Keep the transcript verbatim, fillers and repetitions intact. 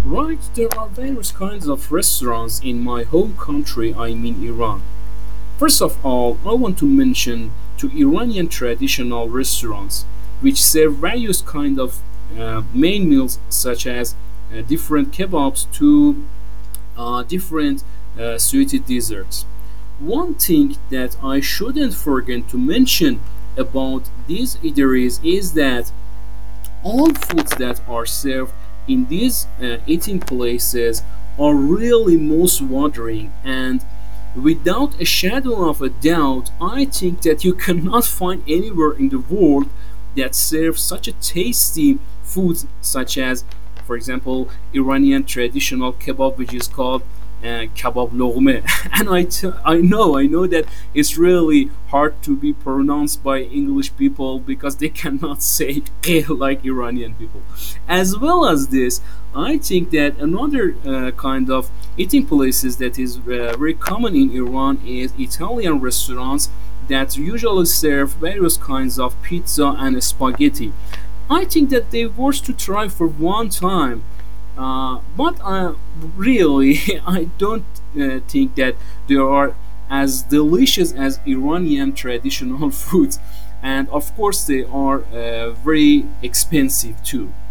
Right, there are various kinds of restaurants in my home country, I mean Iran. First of all, I want to mention two Iranian traditional restaurants which serve various kind of uh, main meals such as uh, different kebabs to uh, different uh, sweeted desserts. One thing that I shouldn't forget to mention about these eateries is that all foods that are served in these uh, eating places are really most watering, and without a shadow of a doubt, I think that you cannot find anywhere in the world that serves such a tasty food such as, for example, Iranian traditional kebab, which is called uh, kebab logme. And I, t- I know, I know that it's really hard to be pronounced by English people because they cannot say "eh" like Iranian people. As well as this, I think that another uh, kind of eating places that is uh, very common in Iran is Italian restaurants that usually serve various kinds of pizza and spaghetti. I think that they worth to try for one time, uh, but uh, really, I don't uh, think that they are as delicious as Iranian traditional foods, and of course, they are uh, very expensive too.